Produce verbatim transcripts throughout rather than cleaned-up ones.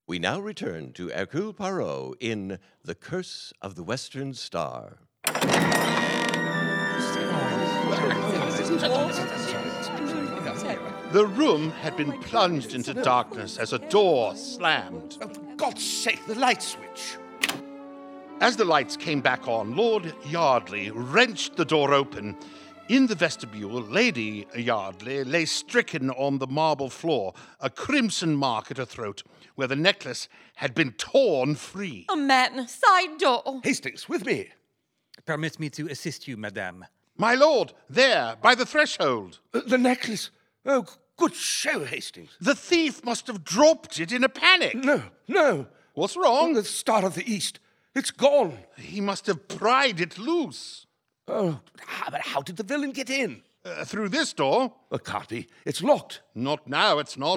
We now return to Hercule Poirot in The Curse of the Western Star. The room had been plunged into darkness as a door slammed. Oh, for God's sake, the light switch! As the lights came back on, Lord Yardley wrenched the door open. In the vestibule, Lady Yardley lay stricken on the marble floor, a crimson mark at her throat, where the necklace had been torn free. A man, side door. Hastings, with me. Permit me to assist you, madame. My lord, there, by the threshold. Uh, the necklace. Oh, good show, Hastings. The thief must have dropped it in a panic. No, no. What's wrong? The Star of the East. It's gone. He must have pried it loose. Oh, how, but how did the villain get in? Uh, through this door? It can't be. It's locked. Not now, it's not.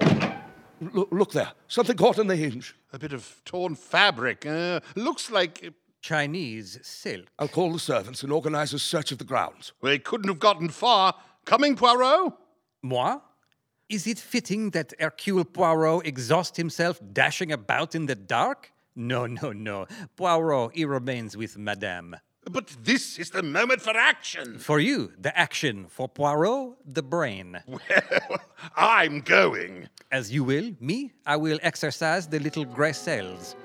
L- look there. Something caught in the hinge. A bit of torn fabric. Uh, looks like... Chinese silk. I'll call the servants and organize a search of the grounds. They couldn't have gotten far. Coming, Poirot? Moi? Is it fitting that Hercule Poirot exhaust himself dashing about in the dark? No, no, no. Poirot, he remains with madame. But this is the moment for action. For you, the action. For Poirot, the brain. Well, I'm going. As you will. Me, I will exercise the little grey cells.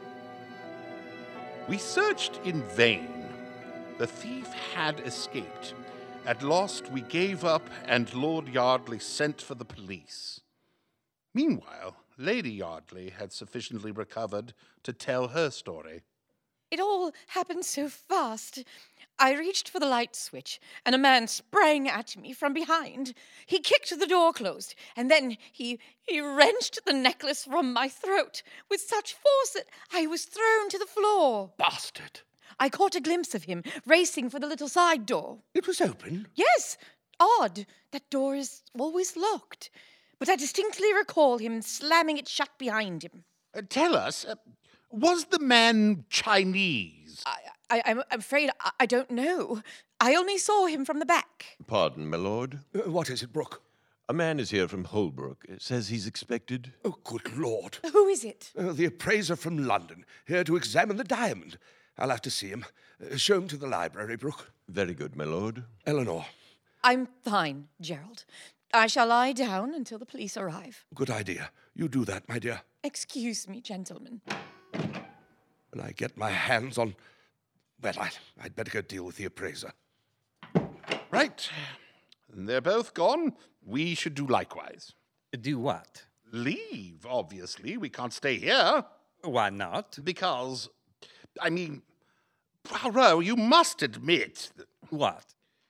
We searched in vain. The thief had escaped. At last, we gave up, and Lord Yardley sent for the police. Meanwhile, Lady Yardley had sufficiently recovered to tell her story. It all happened so fast. I reached for the light switch, and a man sprang at me from behind. He kicked the door closed, and then he, he wrenched the necklace from my throat with such force that I was thrown to the floor. Bastard. I caught a glimpse of him racing for the little side door. It was open. Yes, odd. That door is always locked. But I distinctly recall him slamming it shut behind him. Uh, tell us, uh, was the man Chinese? I, I, I'm afraid I, I don't know. I only saw him from the back. Pardon, my lord. Uh, what is it, Brooke? A man is here from Holbrook. It says he's expected. Oh, good Lord. Who is it? Uh, the appraiser from London, here to examine the diamond. I'll have to see him. Uh, show him to the library, Brooke. Very good, my lord. Eleanor. I'm fine, Gerald. I shall lie down until the police arrive. Good idea. You do that, my dear. Excuse me, gentlemen. When I get my hands on... Well, I, I'd better go deal with the appraiser. Right. They're both gone. We should do likewise. Do what? Leave, obviously. We can't stay here. Why not? Because, I mean, Poirot, you must admit that What?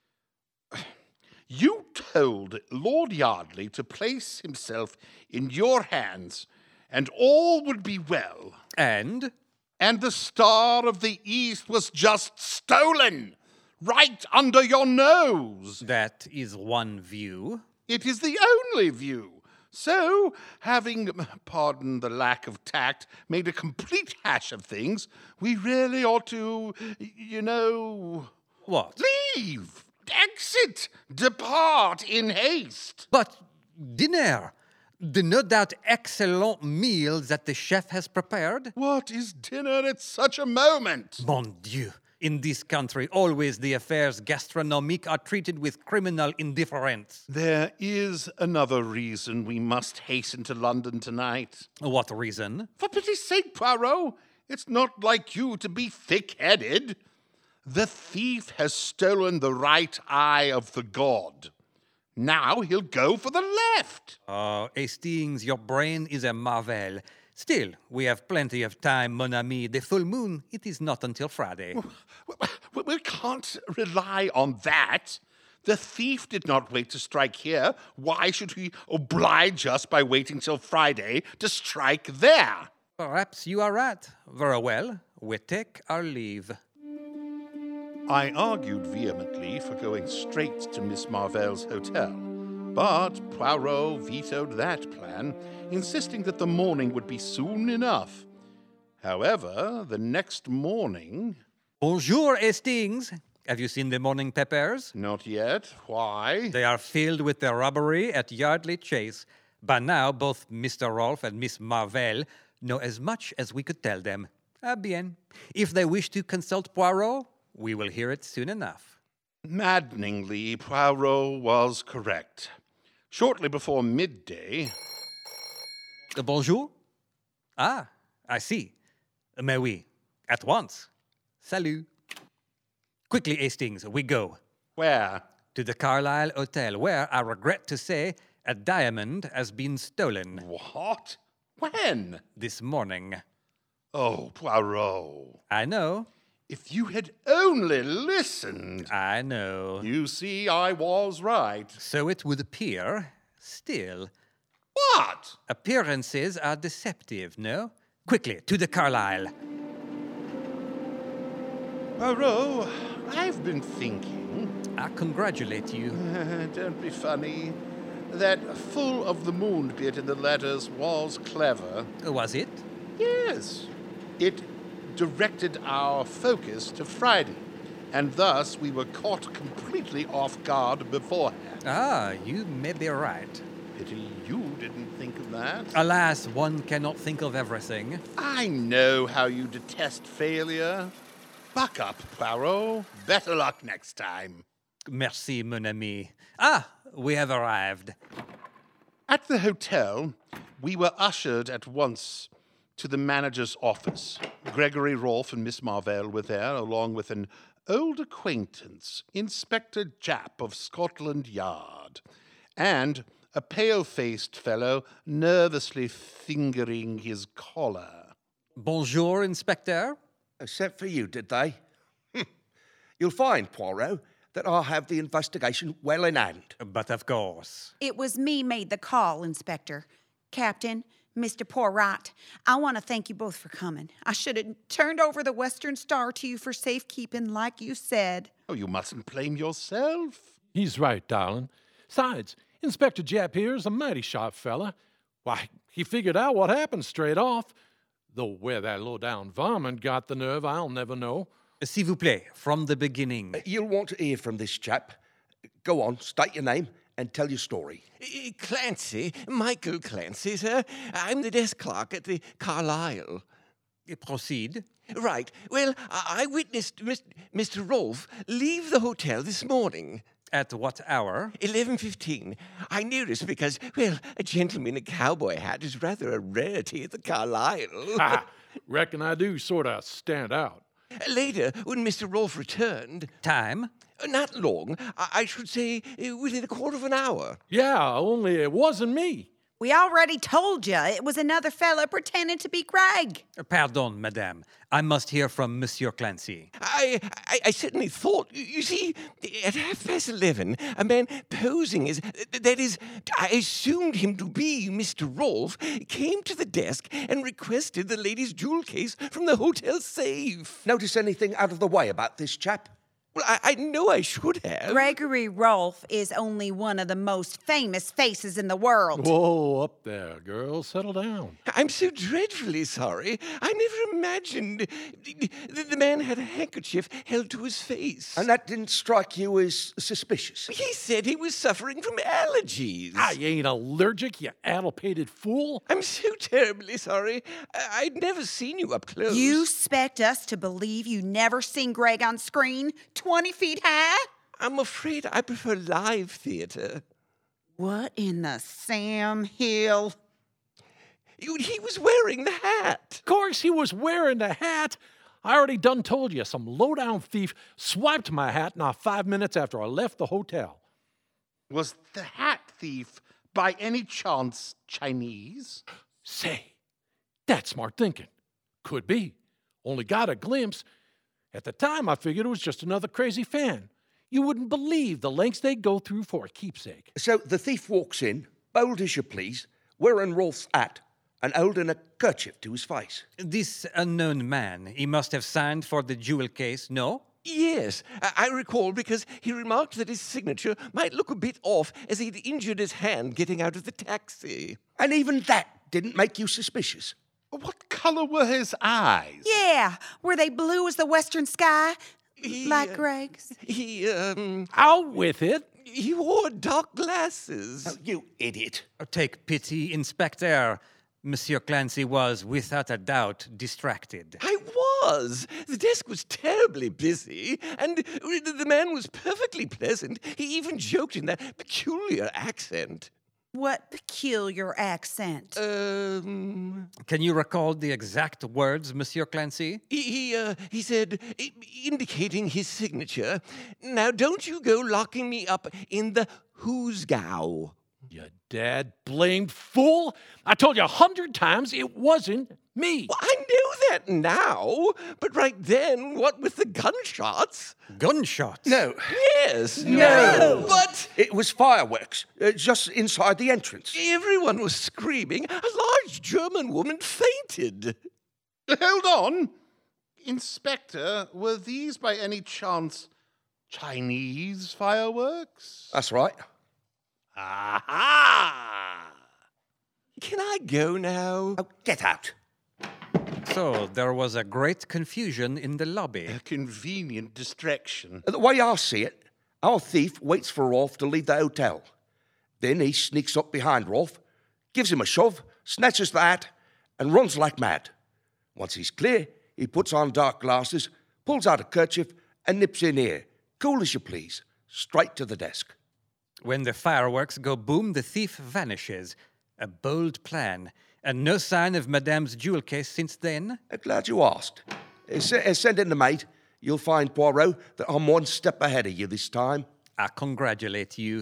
you told Lord Yardley to place himself in your hands, and all would be well. And? And the Star of the East was just stolen, right under your nose. That is one view. It is the only view. So, having, pardon the lack of tact, made a complete hash of things, we really ought to, you know... What? Leave! Exit! Depart in haste! But dinner! The no doubt excellent meal that the chef has prepared? What is dinner at such a moment? Mon Dieu! In this country, always the affairs gastronomique are treated with criminal indifference. There is another reason we must hasten to London tonight. What reason? For pity's sake, Poirot, it's not like you to be thick-headed. The thief has stolen the right eye of the god. Now he'll go for the left. Oh, Hastings, your brain is a marvel. Still, we have plenty of time, mon ami. The full moon, it is not until Friday. We, we can't rely on that. The thief did not wait to strike here. Why should he oblige us by waiting till Friday to strike there? Perhaps you are right. Very well, we take our leave. I argued vehemently for going straight to Miss Marvell's hotel, but Poirot vetoed that plan, insisting that the morning would be soon enough. However, the next morning... Bonjour, Hastings. Have you seen the morning papers? Not yet. Why? They are filled with the robbery at Yardley Chase. By now, both Mister Rolfe and Miss Marvell know as much as we could tell them. Ah, bien. If they wish to consult Poirot, we will hear it soon enough. Maddeningly, Poirot was correct. Shortly before midday... Uh, bonjour? Ah, I see. Uh, Mais oui, at once. Salut. Quickly, Hastings, we go. Where? To the Carlisle Hotel, where, I regret to say, a diamond has been stolen. What? When? This morning. Oh, Poirot. I know. If you had only listened. I know. You see, I was right. So it would appear. Still, What? appearances are deceptive, no? Quickly, to the Carlisle. Poirot, I've been thinking. I congratulate you. Don't be funny. That full of the moon bit in the letters was clever. Was it? Yes. It directed our focus to Friday, and thus we were caught completely off guard beforehand. Ah, you may be right. Pity you didn't think of that. Alas, one cannot think of everything. I know how you detest failure. Buck up, Poirot. Better luck next time. Merci, mon ami. Ah, we have arrived. At the hotel, we were ushered at once to the manager's office. Gregory Rolfe and Miss Marvell were there, along with an old acquaintance, Inspector Japp of Scotland Yard, and a pale-faced fellow nervously fingering his collar. Bonjour, Inspector. Uh, Sent for you, did they? Hm. You'll find, Poirot, that I have the investigation well in hand. But of course. It was me made the call, Inspector. Captain, Mister Poirot, I want to thank you both for coming. I should have turned over the Western Star to you for safekeeping, like you said. Oh, you mustn't blame yourself. He's right, darling. Besides, Inspector Japp here is a mighty sharp fella. Why, he figured out what happened straight off. Though where that low-down varmint got the nerve, I'll never know. S'il vous plaît, from the beginning. Uh, You'll want to hear from this chap. Go on, state your name and tell your story. Uh, Clancy, Michael Clancy, sir. I'm the desk clerk at the Carlisle. Proceed. Right. Well, I I witnessed Mis- Mister Rolfe leave the hotel this morning. At what hour? eleven fifteen. I knew this because, well, a gentleman in a cowboy hat is rather a rarity at the Carlisle. Ha! Reckon I do sort of stand out. Later, when Mister Rolfe returned, Time? uh, not long, I, I should say uh, within a quarter of an hour. Yeah, only it wasn't me. We already told you it was another fella pretending to be Greg. Pardon, madame. I must hear from Monsieur Clancy. I, I, I certainly thought, you see, at half past eleven, a man posing as, that is, I assumed him to be Mister Rolfe, came to the desk and requested the lady's jewel case from the hotel safe. Notice anything out of the way about this chap? Well, I, I know I should have. Gregory Rolfe is only one of the most famous faces in the world. Whoa, up there, girl. Settle down. I'm so dreadfully sorry. I never imagined that the man had a handkerchief held to his face. And that didn't strike you as suspicious? He said he was suffering from allergies. I ain't allergic, you addle-pated fool. I'm so terribly sorry. I- I'd never seen you up close. You expect us to believe you never seen Greg on screen, twenty feet high? I'm afraid I prefer live theater. What in the Sam Hill? You- He was wearing the hat. Of course he was wearing the hat. I already done told you some low-down thief swiped my hat not five minutes after I left the hotel. Was the hat thief by any chance Chinese? Say, that's smart thinking. Could be. Only got a glimpse. At the time, I figured it was just another crazy fan. You wouldn't believe the lengths they go through for a keepsake. So the thief walks in, bold as you please, wearing Rolfe's hat and holding a kerchief to his face. This unknown man, he must have signed for the jewel case, no? Yes, I I recall because he remarked that his signature might look a bit off as he'd injured his hand getting out of the taxi. And even that didn't make you suspicious. What color were his eyes? Yeah, were they blue as the western sky? He, Like uh, Greg's? He, um, Out with it. he wore dark glasses. Oh, you idiot. Take pity, Inspector. Monsieur Clancy was, without a doubt, distracted. I was. The desk was terribly busy, and the man was perfectly pleasant. He even joked in that peculiar accent. What peculiar accent? Um, Can you recall the exact words, Monsieur Clancy? he he, uh, he said, i- indicating his signature, "Now don't you go locking me up in the hoosgow." You dad blamed fool! I told you a hundred times it wasn't me. Well, I know that now, but right then, what with the gunshots? Gunshots? No, Yes. No. But it was fireworks, uh, just inside the entrance. everyone was screaming. A large German woman fainted. Hold on. Inspector, were these by any chance Chinese fireworks? That's right. Aha! Can I go now? Oh, get out. So there was a great confusion in the lobby. A convenient distraction. The way I see it, our thief waits for Rolf to leave the hotel. Then he sneaks up behind Rolf, gives him a shove, snatches the hat, and runs like mad. Once he's clear, he puts on dark glasses, pulls out a kerchief, and nips in here, cool as you please, straight to the desk. When the fireworks go boom, the thief vanishes. A bold plan. And no sign of Madame's jewel case since then? Uh, Glad you asked. Uh, s- uh, Send in the maid. You'll find, Poirot, that I'm one step ahead of you this time. I congratulate you.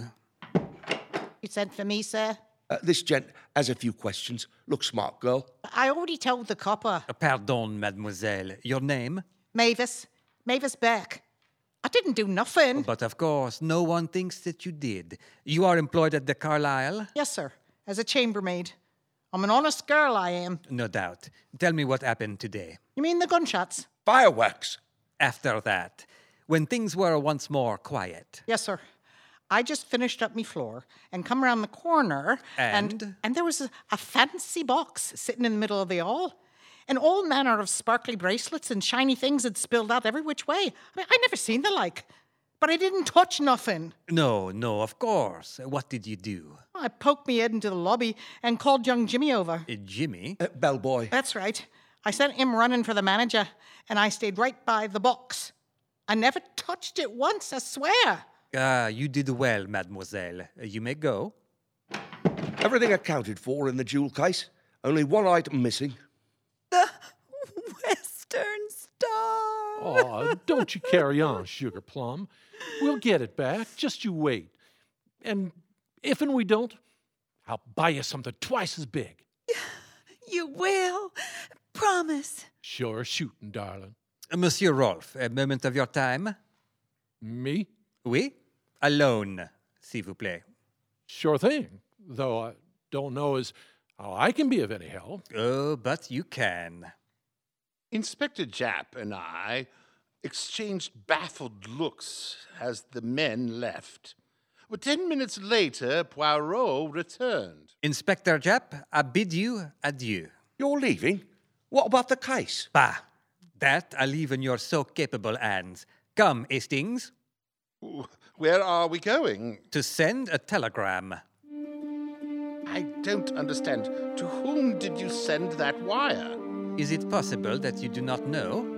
You sent for me, sir? Uh, this gent has a few questions. Look smart, girl. I already told the copper. Uh, Pardon, mademoiselle. Your name? Mavis. Mavis Beck. I didn't do nothing. But of course, no one thinks that you did. You are employed at the Carlisle? Yes, sir. As a chambermaid. I'm an honest girl, I am. No doubt. Tell me what happened today. You mean the gunshots? Fireworks. After that, when things were once more quiet. Yes, sir. I just finished up me floor and come around the corner And? and, and there was a, a fancy box sitting in the middle of the hall. And all manner of sparkly bracelets and shiny things had spilled out every which way. I mean, I never seen the like. But I didn't touch nothing. No, no, of course. What did you do? I poked me head into the lobby and called young Jimmy over. Uh, Jimmy? Uh, bellboy. That's right. I sent him running for the manager, and I stayed right by the box. I never touched it once, I swear. Ah, you did well, mademoiselle. Uh, You may go. Everything accounted for in the jewel case. Only one item missing. The Western Star. Oh, don't you carry on, Sugar Plum. We'll get it back. Just you wait. And if and we don't, I'll buy you something twice as big. You will. Promise. Sure shooting, darling. Uh, Monsieur Rolf, a moment of your time? Me? Oui? Alone, s'il vous plaît. Sure thing. Though I don't know as how I can be of any help. Oh, but you can. Inspector Japp and I exchanged baffled looks as the men left. But ten minutes later, Poirot returned. Inspector Japp, I bid you adieu. You're leaving? What about the case? Bah, that I leave in your so capable hands. Come, Hastings, Where are we going? to send a telegram. I don't understand. To whom did you send that wire? Is it possible that you do not know?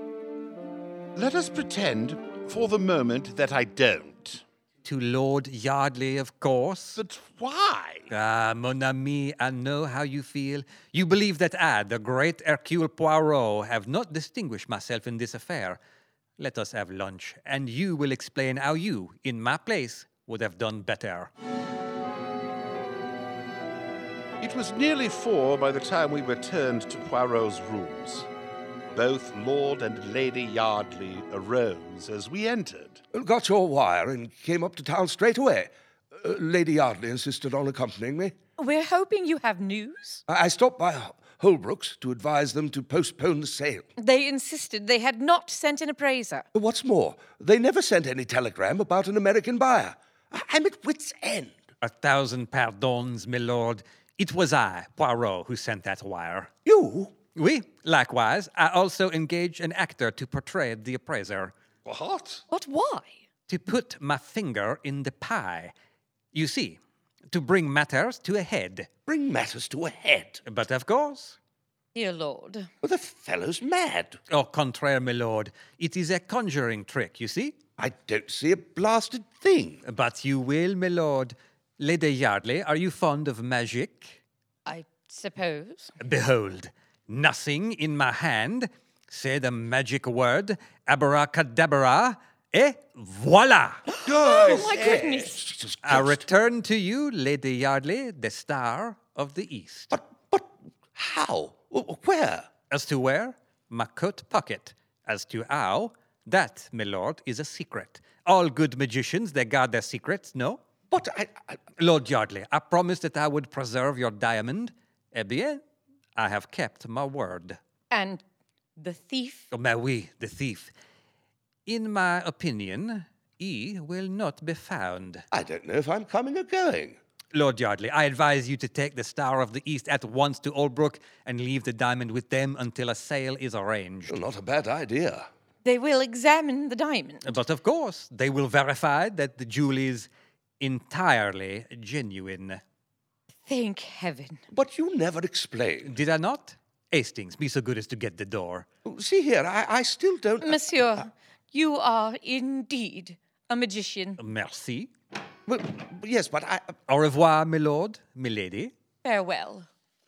Let us pretend for the moment that I don't. To Lord Yardley, of course. But why? Ah, mon ami, I know how you feel. You believe that I, the great Hercule Poirot, have not distinguished myself in this affair. Let us have lunch, and you will explain how you, in my place, would have done better. It was nearly four by the time we returned to Poirot's rooms. Both Lord and Lady Yardley arose as we entered. Got your wire and came up to town straight away. Uh, Lady Yardley insisted on accompanying me. We're hoping you have news. I I stopped by Holbrook's to advise them to postpone the sale. They insisted they had not sent an appraiser. What's more, they never sent any telegram about an American buyer. I- I'm at wit's end. A thousand pardons, my lord. It was I, Poirot, who sent that wire. You? Oui, likewise, I also engaged an actor to portray the appraiser. What? But why? To put my finger in the pie. You see, To bring matters to a head. Bring matters to a head. But of course, Dear Lord. Well, the fellow's mad. au contraire, my lord, it is a conjuring trick, you see? I don't see a blasted thing. But you will, my lord. Lady Yardley, are you fond of magic? I suppose. Behold, nothing in my hand. Say the magic word, abracadabra, et voila! Oh, my goodness. Jesus I Christ. return to you, Lady Yardley, the Star of the East. But, but, how? W- Where? As to where? My coat pocket. As to how? That, my lord, is a secret. All good magicians, they guard their secrets, no? But I, I Lord Yardley, I promised that I would preserve your diamond. Eh bien, I have kept my word. And the thief? Oh, mais oui, the thief. In my opinion, he will not be found. I don't know if I'm coming or going. Lord Yardley, I advise you to take the Star of the East at once to Oldbrook and leave the diamond with them until a sale is arranged. Well, not a bad idea. They will examine the diamond. But of course, they will verify that the jewel is entirely genuine. Thank heaven. But you never explained. Did I not? Hastings, be so good as to get the door. See here, I, I still don't. Monsieur, you are indeed a magician. Merci. Well, yes, but I. Au revoir, my lord, my lady, Farewell.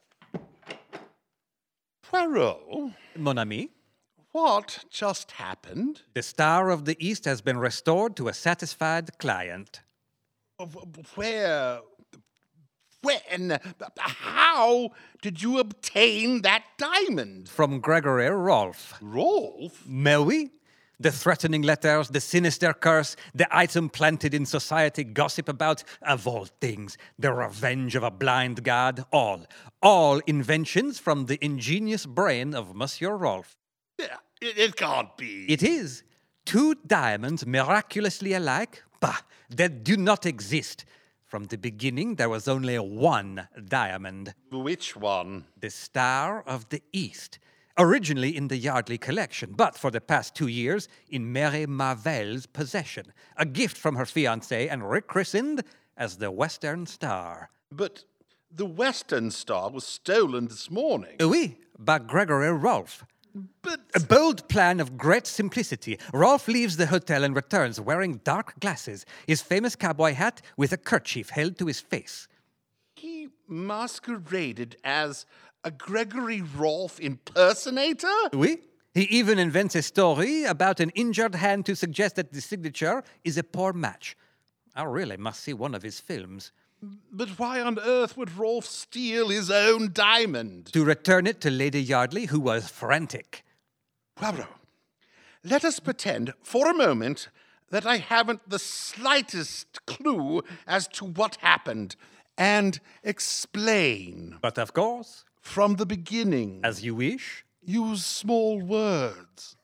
Poirot, mon ami. what just happened? The Star of the East has been restored to a satisfied client. Where? When? How did you obtain that diamond? From Gregory Rolfe. Rolf? Mais oui. The threatening letters, the sinister curse, the item planted in society gossip about, of all things, the revenge of a blind god, all, all inventions from the ingenious brain of Monsieur Rolfe. It, it can't be. It is. Two diamonds miraculously alike? Bah, that do not exist. From the beginning, there was only one diamond. Which one? The Star of the East. Originally in the Yardley collection, but for the past two years in Mary Marvell's possession. A gift from her fiancé and rechristened as the Western Star. But the Western Star was stolen this morning. Oui, by Gregory Rolfe. But A bold plan of great simplicity. Rolfe leaves the hotel and returns wearing dark glasses, his famous cowboy hat with a kerchief held to his face. he masqueraded as a Gregory Rolfe impersonator? Oui. He even invents a story about an injured hand to suggest that the signature is a poor match. I really must see one of his films. But why on earth would Rolfe steal his own diamond? To return it to Lady Yardley, who was frantic. Poirot, let us pretend for a moment that I haven't the slightest clue as to what happened, and explain But of course, from the beginning. as you wish. Use small words.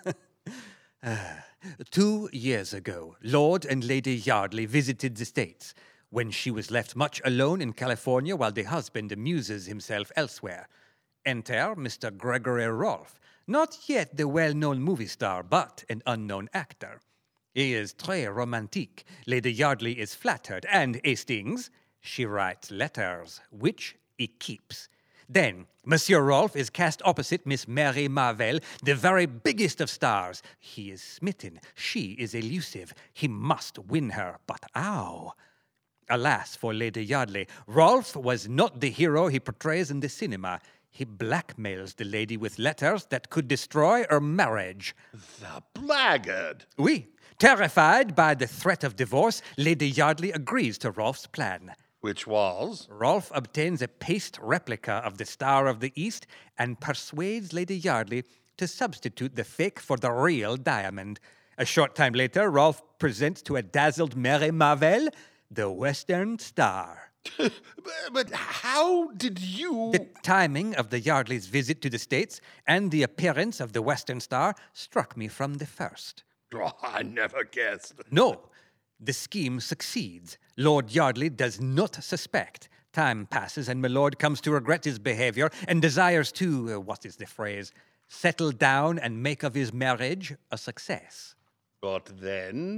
Two years ago, Lord and Lady Yardley visited the States, when she was left much alone in California while the husband amuses himself elsewhere. Enter Mister Gregory Rolfe, not yet the well-known movie star, but an unknown actor. He is très romantique. Lady Yardley is flattered, and Hastings, she writes letters, which he keeps. Then, Monsieur Rolfe is cast opposite Miss Mary Marvell, the very biggest of stars. He is smitten. She is elusive. He must win her. But how? Alas for Lady Yardley, Rolfe was not the hero he portrays in the cinema. He blackmails the lady with letters that could destroy her marriage. The blackguard. Oui. Terrified by the threat of divorce, Lady Yardley agrees to Rolfe's plan. Which was? Rolfe obtains a paste replica of the Star of the East and persuades Lady Yardley to substitute the fake for the real diamond. A short time later, Rolfe presents to a dazzled Mary Marvell the Western Star. But how did you... The timing of the Yardleys' visit to the States and the appearance of the Western Star struck me from the first. Oh, I never guessed. No, the scheme succeeds. Lord Yardley does not suspect. Time passes, and my lord comes to regret his behavior and desires to, uh, what is the phrase, settle down and make of his marriage a success. But then...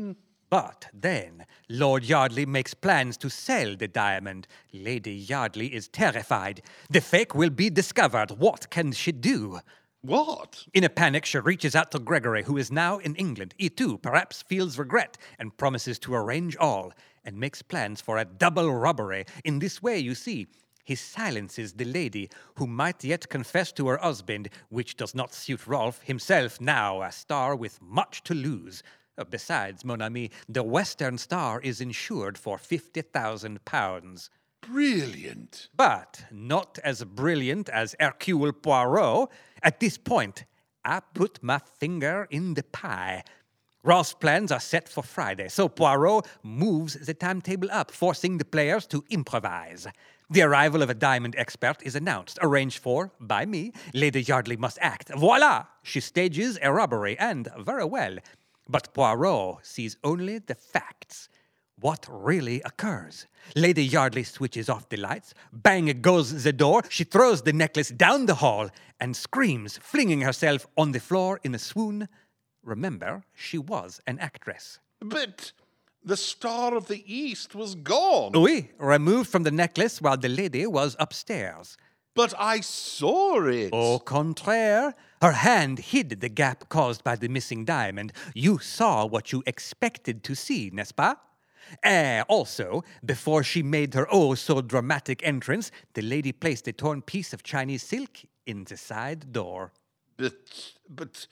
But then Lord Yardley makes plans to sell the diamond. Lady Yardley is terrified. The fake will be discovered. What can she do? What? In a panic, she reaches out to Gregory, who is now in England. He too perhaps feels regret and promises to arrange all, and makes plans for a double robbery. In this way, you see, he silences the lady, who might yet confess to her husband, which does not suit Rolf, himself now a star with much to lose. Uh, Besides, mon ami, the Western Star is insured for fifty thousand pounds. Brilliant. But not as brilliant as Hercule Poirot. At this point, I put my finger in the pie. Rolf's plans are set for Friday, so Poirot moves the timetable up, forcing the players to improvise. The arrival of a diamond expert is announced, arranged for by me. Lady Yardley must act. Voila! She stages a robbery, and very well. But Poirot sees only the facts. What really occurs? Lady Yardley switches off the lights. Bang goes the door. She throws the necklace down the hall and screams, flinging herself on the floor in a swoon. Remember, she was an actress. But the Star of the East was gone. Oui, removed from the necklace while the lady was upstairs. But I saw it. Au contraire, her hand hid the gap caused by the missing diamond. You saw what you expected to see, n'est-ce pas? Eh, also, before she made her oh-so-dramatic entrance, the lady placed a torn piece of Chinese silk in the side door. But, but,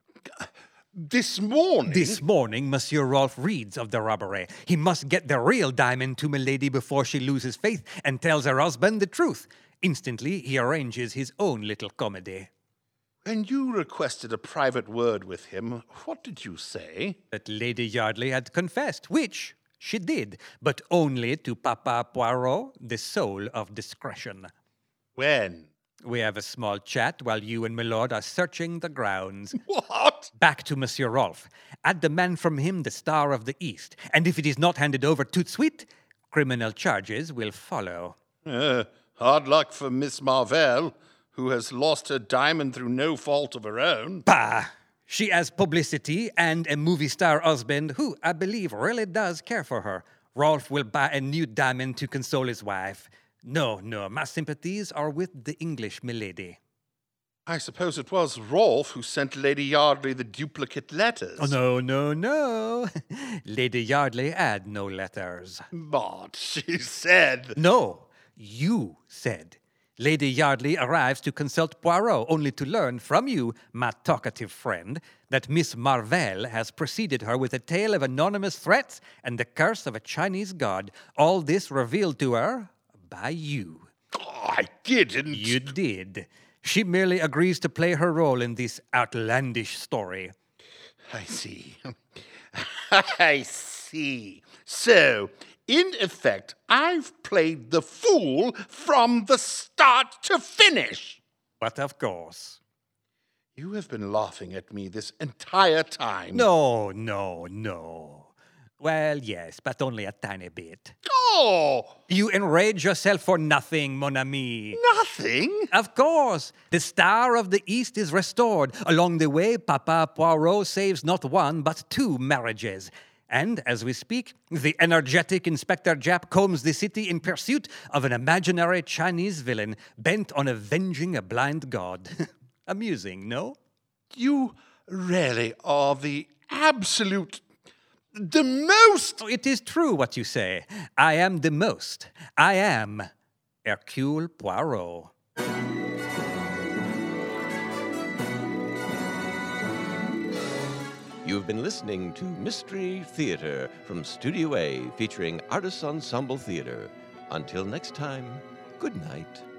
this morning... This morning, Monsieur Rolf reads of the robbery. He must get the real diamond to Milady before she loses faith and tells her husband the truth. Instantly, he arranges his own little comedy. When you requested a private word with him, what did you say? That Lady Yardley had confessed, which she did, but only to Papa Poirot, the soul of discretion. When? We have a small chat while you and Milord are searching the grounds. What? Back to Monsieur Rolf. I demand from him the Star of the East, and if it is not handed over tout de suite, criminal charges will follow. Uh, hard luck for Miss Marvell, who has lost her diamond through no fault of her own. Bah! She has publicity and a movie star husband who, I believe, really does care for her. Rolf will buy a new diamond to console his wife. No, no, my sympathies are with the English milady. I suppose it was Rolf who sent Lady Yardley the duplicate letters. Oh, no, no, no. Lady Yardley had no letters. But she said... No, you said. Lady Yardley arrives to consult Poirot, only to learn from you, my talkative friend, that Miss Marvell has preceded her with a tale of anonymous threats and the curse of a Chinese god. All this revealed to her by you. Oh, I didn't. You did. She merely agrees to play her role in this outlandish story. I see. I see. So, in effect, I've played the fool from the start to finish. But of course. You have been laughing at me this entire time. No, no, no. Well, yes, but only a tiny bit. Oh! You enrage yourself for nothing, mon ami. Nothing? Of course. The Star of the East is restored. Along the way, Papa Poirot saves not one, but two marriages. And, as we speak, the energetic Inspector Japp combs the city in pursuit of an imaginary Chinese villain bent on avenging a blind god. Amusing, no? You really are the absolute... the most... Oh, it is true what you say. I am the most. I am Hercule Poirot. You've been listening to Mystery Theater from Studio A, featuring Artists Ensemble Theater. Until next time, good night.